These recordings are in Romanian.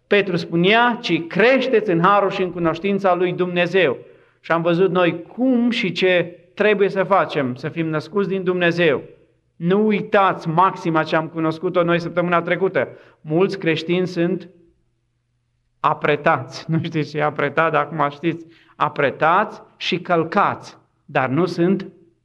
Petru spunea, ci creșteți în harul și în cunoștința lui Dumnezeu. Și am văzut noi cum și ce trebuie să facem, să fim născuți din Dumnezeu. Nu uitați maxima ce am cunoscut-o noi săptămâna trecută. Mulți creștini sunt apretați. Nu știți ce e apretat, dar acum știți. Apretați și călcați, dar nu sunt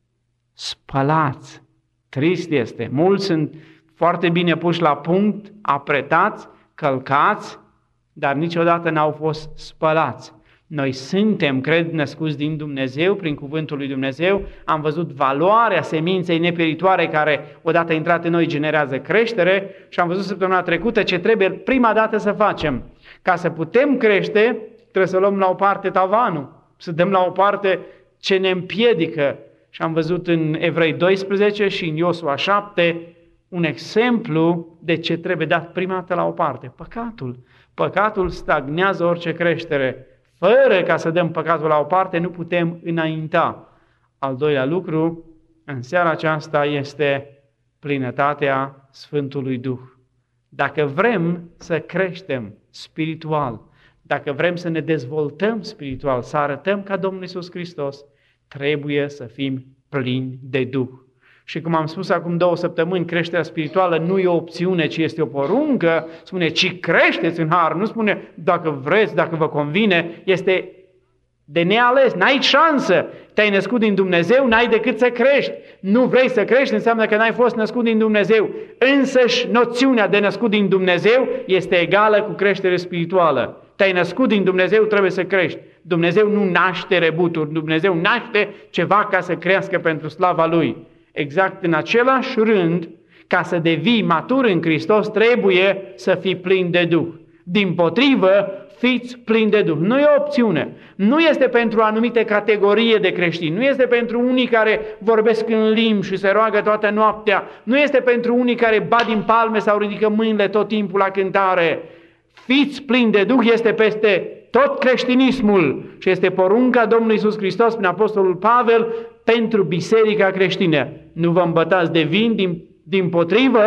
spălați. Trist este. Mulți sunt foarte bine puși la punct, apretați, călcați, dar niciodată n-au fost spălați. Noi suntem, cred, născuți din Dumnezeu, prin cuvântul lui Dumnezeu. Am văzut valoarea seminței nepieritoare care, odată intrat în noi, generează creștere și am văzut săptămâna trecută ce trebuie prima dată să facem. Ca să putem crește, trebuie să luăm la o parte tavanul, să dăm la o parte ce ne împiedică. Și am văzut în Evrei 12 și în Iosua 7 un exemplu de ce trebuie dat prima dată la o parte. Păcatul. Păcatul stagnează orice creștere. Fără ca să dăm păcatul la o parte, nu putem înainta. Al doilea lucru, în seara aceasta, este plinătatea Sfântului Duh. Dacă vrem să creștem spiritual, dacă vrem să ne dezvoltăm spiritual, să arătăm ca Domnul Iisus Hristos, trebuie să fim plini de Duh. Și cum am spus acum 2 săptămâni, creșterea spirituală nu e o opțiune, ci este o poruncă. Spune, ci creșteți în har. Nu spune, dacă vreți, dacă vă convine. Este de neales. N-ai șansă. Te-ai născut din Dumnezeu, n-ai decât să crești. Nu vrei să crești, înseamnă că n-ai fost născut din Dumnezeu. Însăși noțiunea de născut din Dumnezeu este egală cu creștere spirituală. Te-ai născut din Dumnezeu, trebuie să crești. Dumnezeu nu naște rebuturi. Dumnezeu naște ceva ca să crească pentru slava Lui. Exact în același rând, ca să devii matur în Hristos, trebuie să fii plin de Duh. Dimpotrivă, fiți plini de Duh. Nu e o opțiune. Nu este pentru o anumită categorie de creștini. Nu este pentru unii care vorbesc în limbi și se roagă toată noaptea. Nu este pentru unii care bat din palme sau ridică mâinile tot timpul la cântare. Fiți plini de Duh este peste tot creștinismul și este porunca Domnului Iisus Hristos prin Apostolul Pavel pentru biserica creștină. Nu vă îmbătați de vin, dimpotrivă,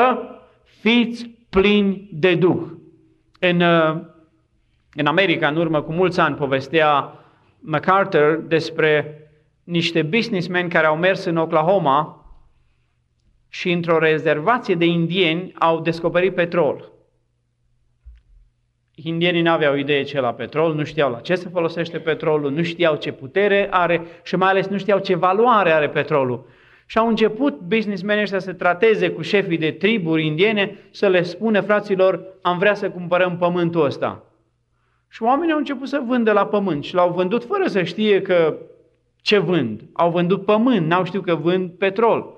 fiți plini de Duh. În America, în urmă cu mulți ani, povestea MacArthur despre niște businessmen care au mers în Oklahoma și într-o rezervație de indieni au descoperit petrol. Indienii n-aveau idee ce la petrol, nu știau la ce se folosește petrolul, nu știau ce putere are și mai ales nu știau ce valoare are petrolul. Și au început businessmenii ăștia să trateze cu șefii de triburi indiene, să le spună, fraților, am vrea să cumpărăm pământul ăsta. Și oamenii au început să vândă la pământ și l-au vândut fără să știe că ce vând. Au vândut pământ, n-au știut că vând petrol.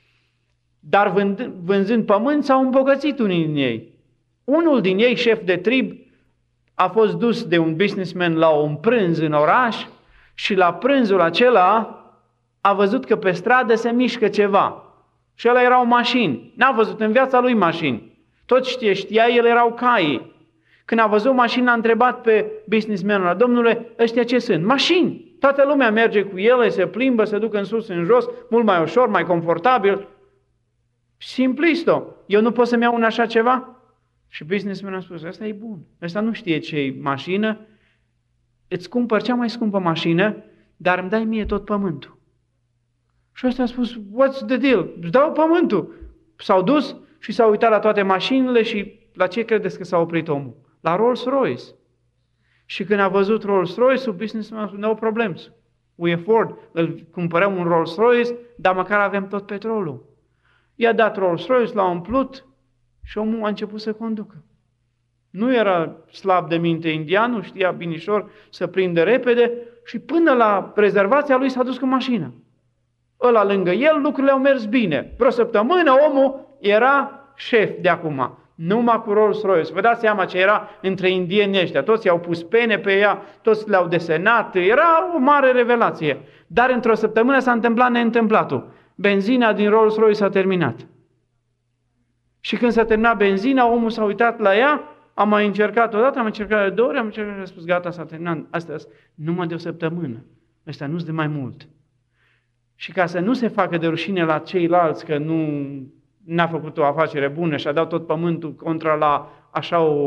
Dar vânzând pământ s-au îmbogățit unii din ei. Unul din ei, șef de trib, a fost dus de un businessman la un prânz în oraș și la prânzul acela a văzut că pe stradă se mișcă ceva. Și ăla erau mașini. N-a văzut în viața lui mașini. Tot știa, el erau cai. Când a văzut mașini, a întrebat pe businessmanul ăla, domnule, ăștia ce sunt? Mașini. Toată lumea merge cu ele, se plimbă, se duc în sus, în jos, mult mai ușor, mai confortabil. Simplisto. Eu nu pot să-mi iau un așa ceva? Și businessmanul a spus, ăsta e bun. Ăsta nu știe ce e mașină. Îți cumpăr cea mai scumpă mașină, dar îmi dai mie tot pământul. Și ăsta a spus, what's the deal? Îți dau pământul. S-au dus și s-au uitat la toate mașinile și la ce credeți că s-a oprit omul? La Rolls-Royce. Și când a văzut Rolls-Royce-ul, businessmanul a spus, no problems. We afford. Îl cumpărăm un Rolls-Royce, dar măcar avem tot petrolul. I-a dat Rolls-Royce, l-a umplut și omul a început să conducă. Nu era slab de minte indianul, știa binișor să prindă repede și până la rezervația lui s-a dus cu mașina. Ăla lângă el, lucrurile au mers bine. Vreo săptămână omul era șef de acum. Numai cu Rolls-Royce. Vă dați seama ce era între indieni ăștia. Toți i-au pus pene pe ea, toți le-au desenat. Era o mare revelație. Dar într-o săptămână s-a întâmplat neîntâmplatul. Benzina din Rolls-Royce s-a terminat. Și când s-a terminat benzina, omul s-a uitat la ea, a mai încercat odată, am încercat de 2 ori, am încercat și a spus, gata, s-a terminat. Asta numai de o săptămână. Ăsta nu-s de mai mult. Și ca să nu se facă de rușine la ceilalți că nu n-a făcut o afacere bună și a dat tot pământul contra la așa o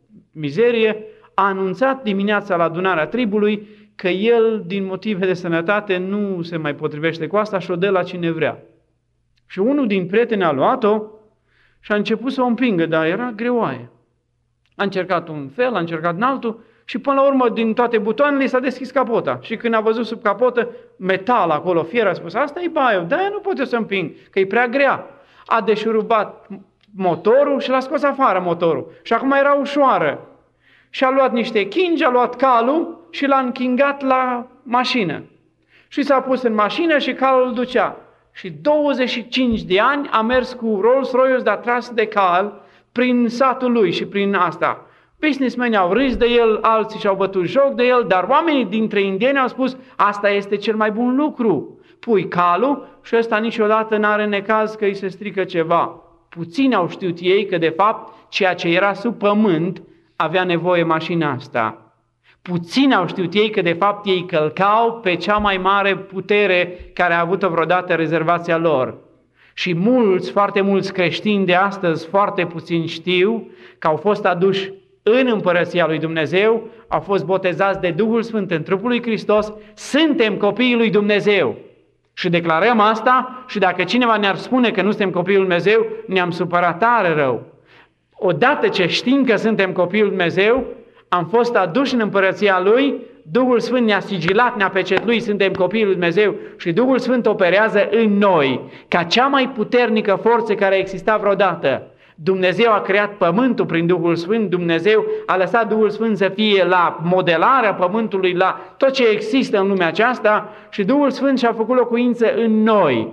mizerie, a anunțat dimineața la adunarea tribului că el, din motive de sănătate, nu se mai potrivește cu asta și o dă la cine vrea. Și unul din prieteni a luat-o și a început să o împingă, dar era greoaie. A încercat un fel, a încercat în altul și până la urmă, din toate butoanele, s-a deschis capota. Și când a văzut sub capotă metal acolo, fier, a spus, asta e baiul, de-aia nu pot eu să împing, că e prea grea. A deșurubat motorul și l-a scos afară motorul. Și acum era ușoară. Și a luat niște chingi, a luat calul și l-a închingat la mașină. Și s-a pus în mașină și calul îl ducea. Și 25 de ani a mers cu Rolls-Royce de atras de cal prin satul lui și prin asta. Businessmenii au râs de el, alții și-au bătut joc de el, dar oamenii dintre indieni au spus, asta este cel mai bun lucru. Pui calul și ăsta niciodată n-are necaz că îi se strică ceva. Puțini au știut ei că de fapt ceea ce era sub pământ avea nevoie mașina asta. Puțini au știut ei că de fapt ei călcau pe cea mai mare putere care a avut-o vreodată rezervația lor. Și mulți, foarte mulți creștini de astăzi, foarte puțini știu că au fost aduși în împărăția lui Dumnezeu, au fost botezați de Duhul Sfânt în trupul lui Hristos, suntem copiii lui Dumnezeu. Și declarăm asta și dacă cineva ne-ar spune că nu suntem copiii lui Dumnezeu, ne-am supărat tare rău. Odată ce știm că suntem copiii lui Dumnezeu, am fost aduși în împărăția Lui, Duhul Sfânt ne-a sigilat, ne-a pecetluit, suntem copiii lui Dumnezeu și Duhul Sfânt operează în noi ca cea mai puternică forță care a existat vreodată. Dumnezeu a creat pământul prin Duhul Sfânt, Dumnezeu a lăsat Duhul Sfânt să fie la modelarea pământului, la tot ce există în lumea aceasta și Duhul Sfânt și-a făcut locuință în noi.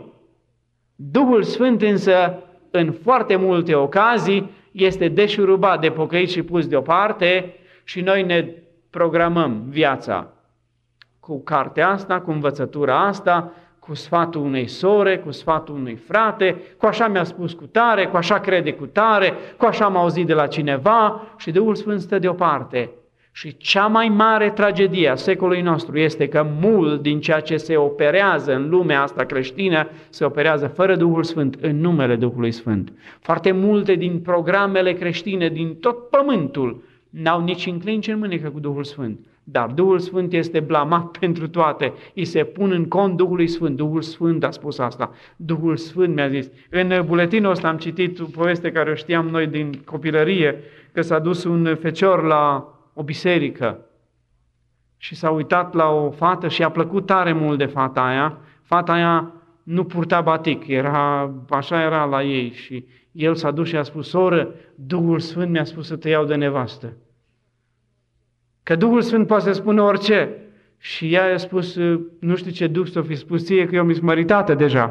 Duhul Sfânt însă, în foarte multe ocazii, este deșurubat, depocăit și pus deoparte și noi ne programăm viața cu cartea asta, cu învățătura asta, cu sfatul unei sore, cu sfatul unui frate, cu așa mi-a spus cu tare, cu așa crede cu tare, cu așa am auzit de la cineva și Duhul Sfânt stă deoparte. Și cea mai mare tragedie a secolului nostru este că mult din ceea ce se operează în lumea asta creștină se operează fără Duhul Sfânt, în numele Duhului Sfânt. Foarte multe din programele creștine din tot pământul n-au nici înclinci în mânecă cu Duhul Sfânt. Dar Duhul Sfânt este blamat pentru toate. Îi se pun în cont Duhului Sfânt. Duhul Sfânt a spus asta. Duhul Sfânt mi-a zis. În buletinul ăsta am citit o poveste care o știam noi din copilărie, că s-a dus un fecior la o biserică și s-a uitat la o fată și i-a plăcut tare mult de fata aia. Fata aia nu purta batic, așa era la ei și el s-a dus și a spus, soră, Duhul Sfânt mi-a spus să te iau de nevastă. Că Duhul Sfânt poate să spună orice. Și ea i-a spus, nu știu ce Duh s-o fi spus ție, că eu mi-s măritată deja.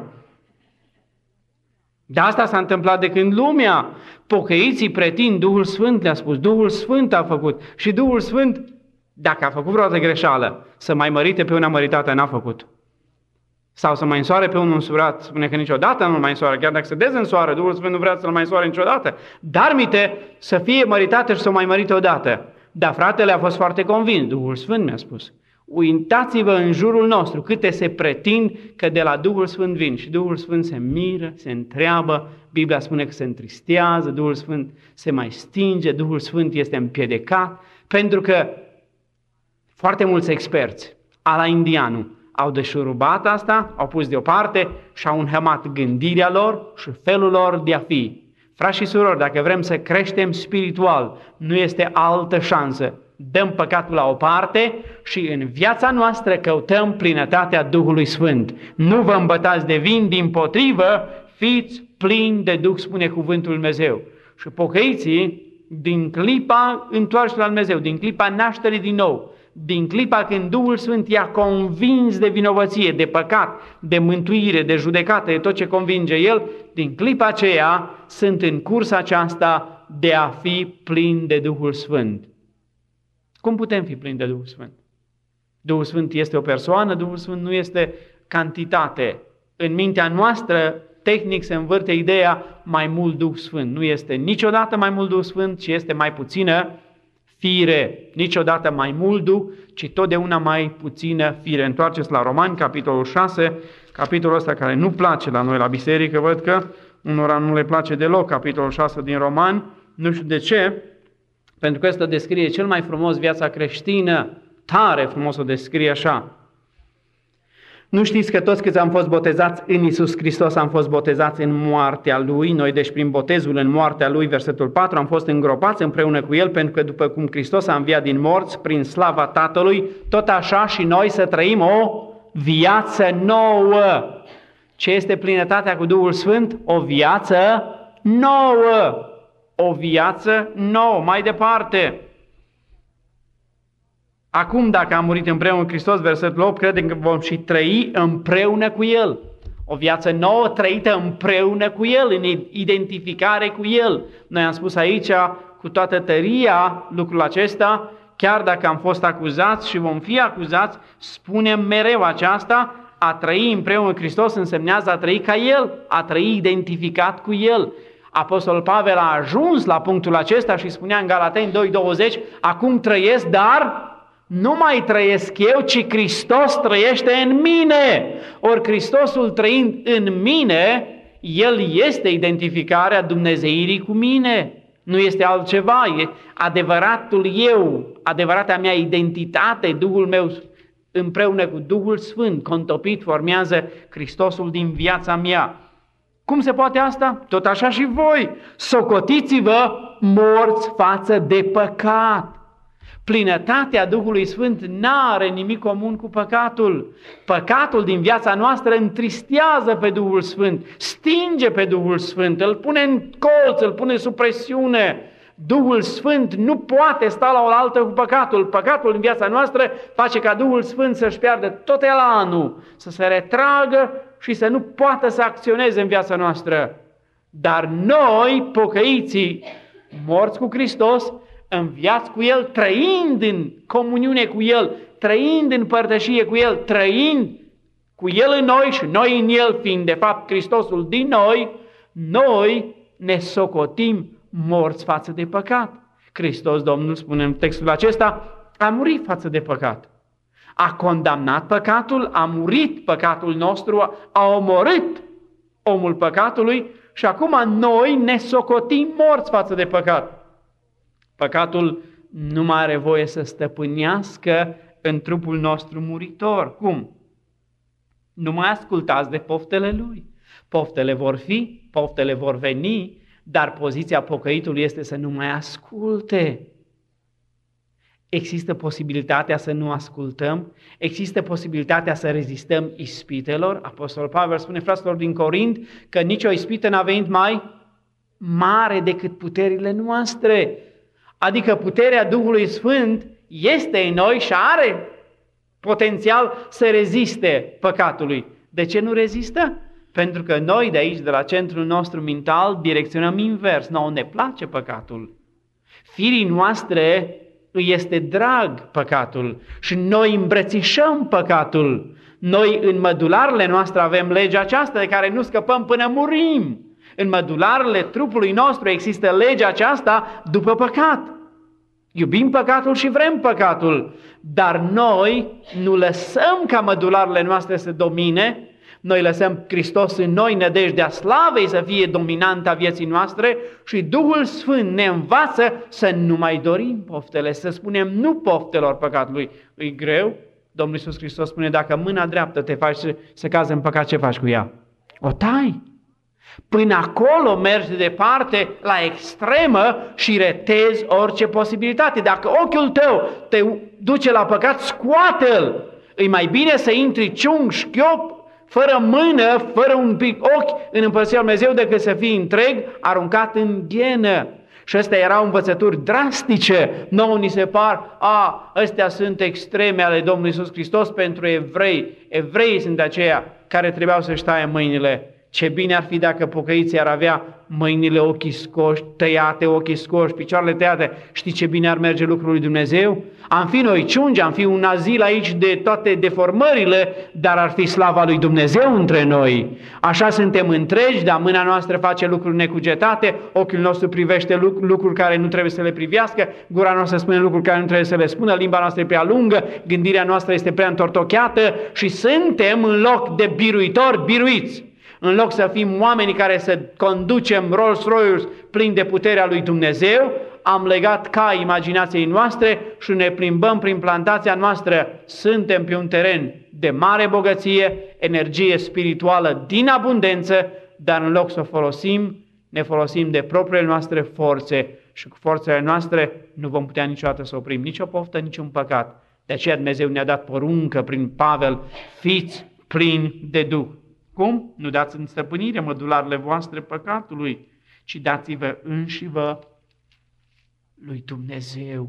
De asta s-a întâmplat de când lumea, pocăiții pretind, Duhul Sfânt le-a spus, Duhul Sfânt a făcut. Și Duhul Sfânt, dacă a făcut vreodată greșeală, să mai mărite pe una măritată, n-a făcut. Sau să mai însoare pe unul însurat, spune că niciodată nu mai însoară, chiar dacă se dezînsoară, Duhul Sfânt nu vrea să-l mai însoare niciodată. Dar mite să fie măritată și să o mai mărite odată. Dar fratele a fost foarte convins, Duhul Sfânt mi-a spus. Uitați-vă în jurul nostru câte se pretind că de la Duhul Sfânt vin și Duhul Sfânt se miră, se întreabă, Biblia spune că se întristează, Duhul Sfânt se mai stinge, Duhul Sfânt este împiedicat, pentru că foarte mulți experți, ala indianul, au deșurubat asta, au pus deoparte și au înhămat gândirea lor și felul lor de a fi. Frați și surori, dacă vrem să creștem spiritual, nu este altă șansă. Dăm păcatul la o parte și în viața noastră căutăm plinătatea Duhului Sfânt. Nu vă îmbătați de vin, dimpotrivă, fiți plini de Duh, spune cuvântul Lui Dumnezeu. Și pocăiții, din clipa întoarcerii la Dumnezeu, din clipa nașterii din nou, din clipa când Duhul Sfânt i-a convins de vinovăție, de păcat, de mântuire, de judecată, de tot ce convinge El, din clipa aceea sunt în cursa aceasta de a fi plini de Duhul Sfânt. Cum putem fi plini de Duhul Sfânt? Duhul Sfânt este o persoană, Duhul Sfânt nu este cantitate. În mintea noastră, tehnic, se învârte ideea mai mult Duh Sfânt. Nu este niciodată mai mult Duh Sfânt, ci este mai puțină fire. Niciodată mai mult Duh, ci totdeauna mai puțină fire. Întoarceți la Romani, capitolul 6, capitolul ăsta care nu place la noi la biserică, văd că unora nu le place deloc capitolul 6 din Romani, nu știu de ce, pentru că ăsta descrie cel mai frumos viața creștină, tare frumos o descrie așa. Nu știți că toți câți am fost botezați în Iisus Hristos am fost botezați în moartea Lui? Noi deci prin botezul în moartea Lui, versetul 4, am fost îngropați împreună cu El, pentru că după cum Hristos a înviat din morți prin slava Tatălui, tot așa și noi să trăim o viață nouă. Ce este plinătatea cu Duhul Sfânt? O viață nouă. O viață nouă. Mai departe. Acum, dacă am murit împreună cu Hristos, versetul 8, credem că vom și trăi împreună cu El. O viață nouă trăită împreună cu El, în identificare cu El. Noi am spus aici cu toată tăria lucrul acesta, chiar dacă am fost acuzați și vom fi acuzați, spunem mereu aceasta, a trăi împreună cu Hristos însemnează a trăi ca El, a trăi identificat cu El. Apostolul Pavel a ajuns la punctul acesta și spunea în Galateni 2:20, acum trăiesc, dar nu mai trăiesc eu, ci Hristos trăiește în mine. Ori Hristosul trăind în mine, El este identificarea dumnezeirii cu mine. Nu este altceva, e adevăratul eu, adevărata mea identitate, Duhul meu împreună cu Duhul Sfânt, contopit, formează Hristosul din viața mea. Cum se poate asta? Tot așa și voi. Socotiți-vă morți față de păcat. Plinătatea Duhului Sfânt n-are nimic comun cu păcatul. Păcatul din viața noastră întristează pe Duhul Sfânt, stinge pe Duhul Sfânt, îl pune în colț, îl pune sub presiune. Duhul Sfânt nu poate sta la oaltă cu păcatul. Păcatul din viața noastră face ca Duhul Sfânt să-și piardă tot elanul, să se retragă și să nu poată să acționeze în viața noastră. Dar noi, pocăiții, morți cu Hristos, înviați cu El, trăind în comuniune cu El, trăind în părtășie cu El, trăind cu El în noi și noi în El, fiind de fapt Hristosul din noi ne socotim morți față de păcat. Hristos, Domnul, spune în textul acesta, a murit față de păcat. A condamnat păcatul, a murit păcatul nostru, a omorât omul păcatului și acum noi ne socotim morți față de păcat. Păcatul nu mai are voie să stăpânească în trupul nostru muritor. Cum? Nu mai ascultați de poftele lui. Poftele vor fi, poftele vor veni, dar poziția pocăitului este să nu mai asculte. Există posibilitatea să nu ascultăm, există posibilitatea să rezistăm ispitelor. Apostolul Pavel spune fraților din Corint că nicio ispită n-a venit mai mare decât puterile noastre. Adică puterea Duhului Sfânt este în noi și are potențial să reziste păcatului. De ce nu rezistă? Pentru că noi de aici, de la centrul nostru mental, direcționăm invers. Nouă ne place păcatul. Firii noastre îi este drag păcatul și noi îmbrățișăm păcatul. Noi în mădularele noastre avem legea aceasta de care nu scăpăm până murim. În mădularele trupului nostru există legea aceasta după păcat. Iubim păcatul și vrem păcatul, dar noi nu lăsăm ca mădularele noastre să domine, noi lăsăm Hristos în noi, nădejdea slavei să fie dominanta vieții noastre și Duhul Sfânt ne învață să nu mai dorim poftele, să spunem nu poftelor păcatului. E greu? Domnul Iisus Hristos spune, dacă mâna dreaptă te faci să cazi în păcat, ce faci cu ea? O tai. Până acolo mergi departe, la extremă și retezi orice posibilitate. Dacă ochiul tău te duce la păcat, scoate-l. E mai bine să intri ciung, șchiop, fără mână, fără un pic ochi în Împărăția Lui Dumnezeu, decât să fii întreg aruncat în ghenă. Și astea erau învățături drastice. Nouă ni se par, astea sunt extreme ale Domnului Iisus Hristos pentru evrei. Evreii sunt aceia care trebuiau să-și taie mâinile. Ce bine ar fi dacă pocăiții ar avea mâinile, ochii scoși, tăiate, ochii scoși, picioarele tăiate. Știi ce bine ar merge lucrul lui Dumnezeu? Am fi noi ciungi, am fi un azil aici de toate deformările, dar ar fi slava lui Dumnezeu între noi. Așa suntem întregi, dar mâna noastră face lucruri necugetate, ochiul nostru privește lucruri care nu trebuie să le privească, gura noastră spune lucruri care nu trebuie să le spună, limba noastră e prea lungă, gândirea noastră este prea întortocheată și suntem în loc de biruitori, biruiți. În loc să fim oamenii care să conducem Rolls-Royce plini de puterea lui Dumnezeu, am legat cai imaginației noastre și ne plimbăm prin plantația noastră. Suntem pe un teren de mare bogăție, energie spirituală din abundență, dar în loc să o folosim, ne folosim de propriile noastre forțe și cu forțele noastre nu vom putea niciodată să oprim nicio poftă, niciun păcat. De aceea Dumnezeu ne-a dat poruncă prin Pavel, fiți plini de Duh. Cum? Nu dați în stăpânire mădularele voastre păcatului, ci dați-vă înșivă lui Dumnezeu,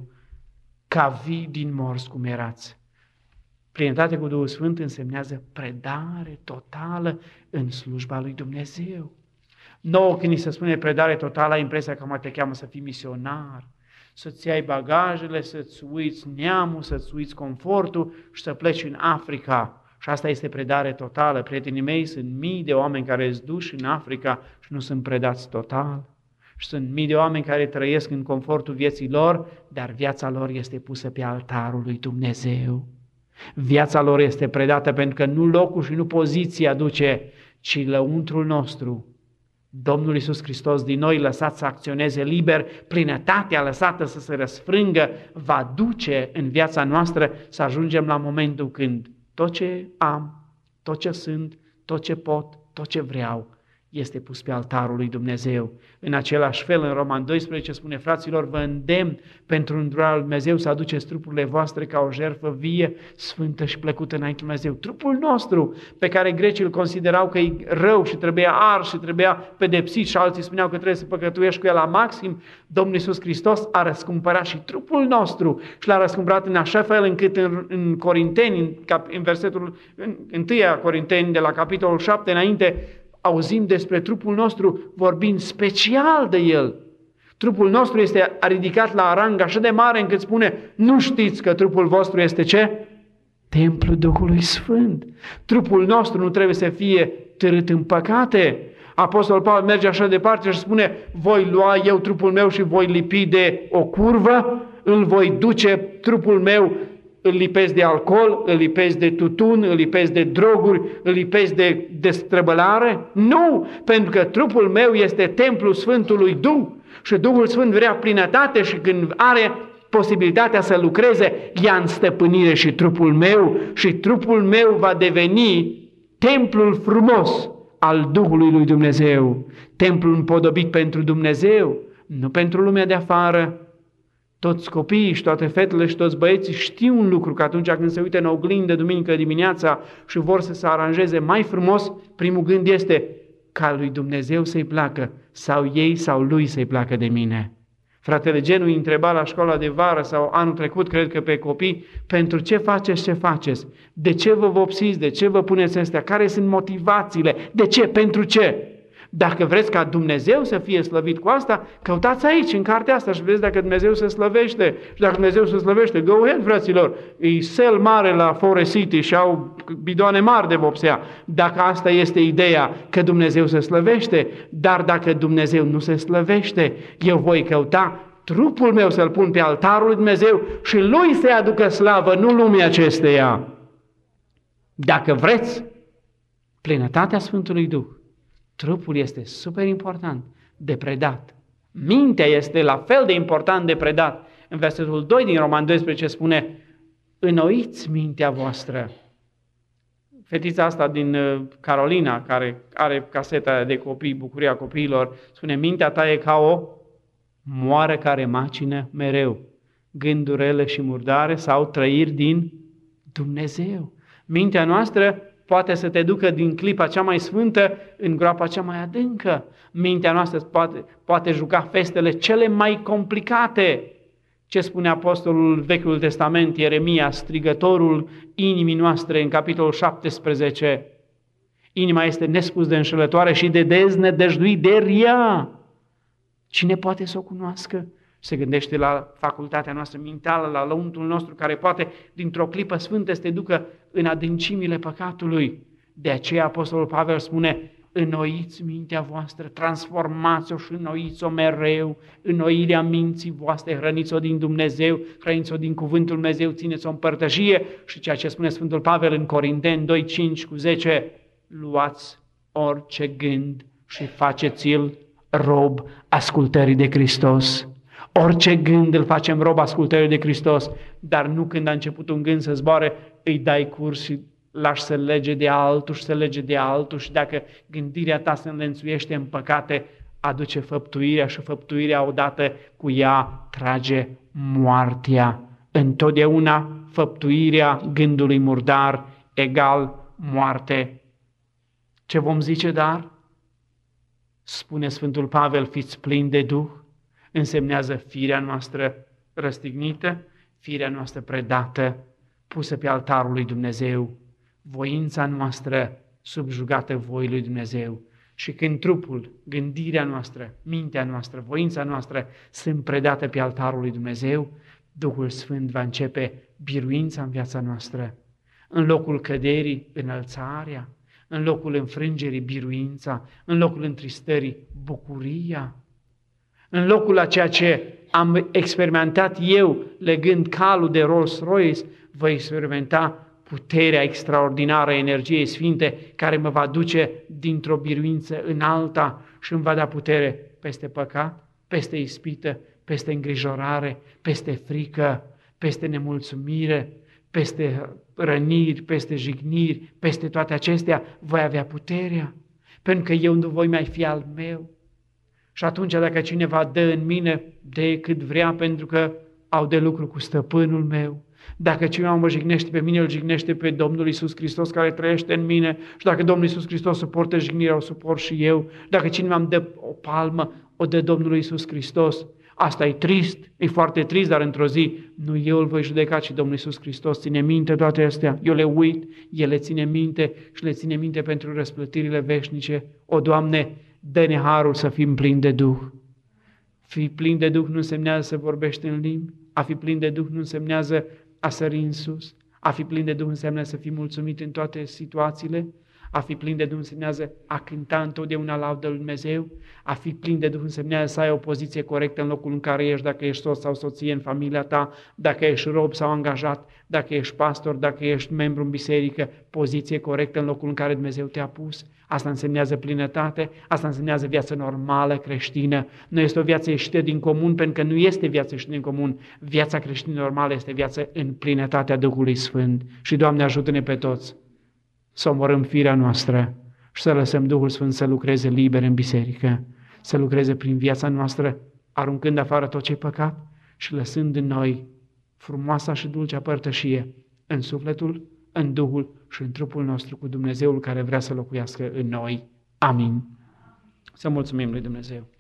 ca vii din morți cum erați. Plinătate cu Duhul Sfânt însemnează predare totală în slujba lui Dumnezeu. Nouă când ni se spune predare totală, ai impresia că mai te cheamă să fii misionar, să-ți iei bagajele, să-ți uiți neamul, să-ți uiți confortul și să pleci în Africa. Și asta este predare totală. Prietenii mei, sunt mii de oameni care îți duși în Africa și nu sunt predați total. Și sunt mii de oameni care trăiesc în confortul vieții lor, dar viața lor este pusă pe altarul lui Dumnezeu. Viața lor este predată pentru că nu locul și nu poziția duce, ci lăuntrul nostru. Domnul Iisus Hristos din noi, lăsat să acționeze liber, plinătatea lăsată să se răsfrângă, va duce în viața noastră să ajungem la momentul când tot ce am, tot ce sunt, tot ce pot, tot ce vreau, este pus pe altarul lui Dumnezeu. În același fel, în Roman 12 spune, fraților, vă îndemn pentru îndurarea lui Dumnezeu să aduceți trupurile voastre ca o jertfă vie, sfântă și plăcută înainte lui Dumnezeu. Trupul nostru, pe care grecii îl considerau că e rău și trebuia ars și trebuia pedepsit și alții spuneau că trebuie să păcătuiești cu el la maxim, Domnul Iisus Hristos a răscumpărat și trupul nostru și l-a răscumpărat în așa fel încât în Corinteni, în versetul 1 Corinteni, de la capitolul 7 înainte, auzim despre trupul nostru vorbind special de el. Trupul nostru este ridicat la rang așa de mare încât spune, nu știți că trupul vostru este ce? Templul Duhului Sfânt. Trupul nostru nu trebuie să fie târât în păcate. Apostolul Pavel merge așa departe și spune, voi lua eu trupul meu și voi lipi de o curvă, îl voi duce trupul meu, îl lipesc de alcool, îl lipesc de tutun, îl lipesc de droguri, îl lipesc de destrăbălare? Nu, pentru că trupul meu este templul Sfântului Duh și Duhul Sfânt vrea plinătate și când are posibilitatea să lucreze, ia în stăpânire și trupul meu și trupul meu va deveni templul frumos al Duhului lui Dumnezeu, templul împodobit pentru Dumnezeu, nu pentru lumea de afară. Toți copiii și toate fetele și toți băieții știu un lucru, că atunci când se uită în oglindă duminică dimineața și vor să se aranjeze mai frumos, primul gând este ca lui Dumnezeu să-i placă, sau ei sau lui să-i placă de mine. Fratele Genu îi întreba la școala de vară sau anul trecut, cred că pe copii, pentru ce faceți ce faceți? De ce vă vopsiți? De ce vă puneți astea? Care sunt motivațiile? De ce? Pentru ce? Dacă vreți ca Dumnezeu să fie slăvit cu asta, căutați aici, în cartea asta și vedeți dacă Dumnezeu se slăvește. Și dacă Dumnezeu se slăvește, go ahead, fraților, e sel mare la Forest City și au bidoane mari de vopsea. Dacă asta este ideea că Dumnezeu se slăvește, dar dacă Dumnezeu nu se slăvește, eu voi căuta trupul meu să-l pun pe altarul lui Dumnezeu și lui să-i aducă slavă, nu lumii acesteia. Dacă vreți plinătatea Sfântului Duh, trupul este super important de predat. Mintea este la fel de important de predat. În versetul 2 din Roman 12 spune, înnoiți mintea voastră. Fetița asta din Carolina, care are caseta de copii, Bucuria copiilor, spune, mintea ta e ca o moară care macină mereu, gânduri rele și murdare sau trăiri din Dumnezeu. Mintea noastră poate să te ducă din clipa cea mai sfântă în groapa cea mai adâncă. Mintea noastră poate juca festele cele mai complicate. Ce spune apostolul Vechiul Testament, Ieremia, strigătorul inimii noastre, în capitolul 17? Inima este nespus de înșelătoare și de deznădăjduit de rea. Cine poate să o cunoască? Se gândește la facultatea noastră mentală, la lăuntul nostru, care poate, dintr-o clipă sfântă, să te ducă în adâncimile păcatului. De aceea Apostolul Pavel spune, înnoiți mintea voastră, transformați-o și înnoiți-o mereu, înnoirea minții voastre, hrăniți-o din Dumnezeu, hrăniți-o din cuvântul Dumnezeu, țineți-o în părtășie și ceea ce spune Sfântul Pavel în Corinteni 2:5-10, luați orice gând și faceți-l rob ascultării de Hristos. Orice gând îl facem rob ascultării de Hristos, dar nu când a început un gând să zboare, îi dai curs și lași să lege de altul și să lege de altul și dacă gândirea ta se înlănțuiește în păcate, aduce făptuirea și făptuirea odată cu ea trage moartea. Întotdeauna făptuirea gândului murdar egal moarte. Ce vom zice dar? Spune Sfântul Pavel, fiți plini de Duh, însemnează firea noastră răstignită, firea noastră predată, pusă pe altarul lui Dumnezeu, voința noastră subjugată voii lui Dumnezeu. Și când trupul, gândirea noastră, mintea noastră, voința noastră sunt predate pe altarul lui Dumnezeu, Duhul Sfânt va începe biruința în viața noastră. În locul căderii, înălțarea, în locul înfrângerii, biruința, în locul întristării, bucuria. În locul a ceea ce am experimentat eu, legând calul de Rolls-Royce, voi experimenta puterea extraordinară a energiei sfinte care mă va duce dintr-o biruință în alta și îmi va da putere peste păcat, peste ispită, peste îngrijorare, peste frică, peste nemulțumire, peste răniri, peste jigniri, peste toate acestea voi avea puterea, pentru că eu nu voi mai fi al meu. Și atunci dacă cineva dă în mine, dă cât vrea, pentru că au de lucru cu stăpânul meu. Dacă cineva mă jignește pe mine, îl jignește pe Domnul Iisus Hristos care trăiește în mine și dacă Domnul Iisus Hristos suportă jignirea, o suport și eu. Dacă cineva îmi dă o palmă, o dă Domnul Iisus Hristos. Asta e trist, e foarte trist, dar într-o zi nu eu îl voi judeca, ci Domnul Iisus Hristos ține minte toate astea. Eu le uit, El le ține minte și le ține minte pentru răsplătirile veșnice. O, Doamne, dă-ne harul să fim plini de Duh. Fi plin de Duh nu însemnează să vorbești în limbi, a fi plin de Duh nu însemnează a sări în sus, a fi plin de Duh înseamnă să fii mulțumit în toate situațiile, a fi plin de Duh însemnează a cânta întotdeauna laudă lui Dumnezeu, a fi plin de Duh însemnează să ai o poziție corectă în locul în care ești, dacă ești soț sau soție în familia ta, dacă ești rob sau angajat, dacă ești pastor, dacă ești membru în biserică, poziție corectă în locul în care Dumnezeu te-a pus. Asta însemnează plinătate, asta însemnează viață normală, creștină. Nu este o viață ieșită din comun, pentru că nu este viață ieșită din comun. Viața creștină normală este viață în plinătatea Duhului Sfânt. Și, Doamne, ajută-ne pe toți să omorâm firea noastră și să lăsăm Duhul Sfânt să lucreze liber în biserică, să lucreze prin viața noastră, aruncând afară tot ce-i păcat și lăsând în noi frumoasa și dulcea părtășie în sufletul, în Duhul și în trupul nostru cu Dumnezeul care vrea să locuiască în noi. Amin. Să mulțumim lui Dumnezeu.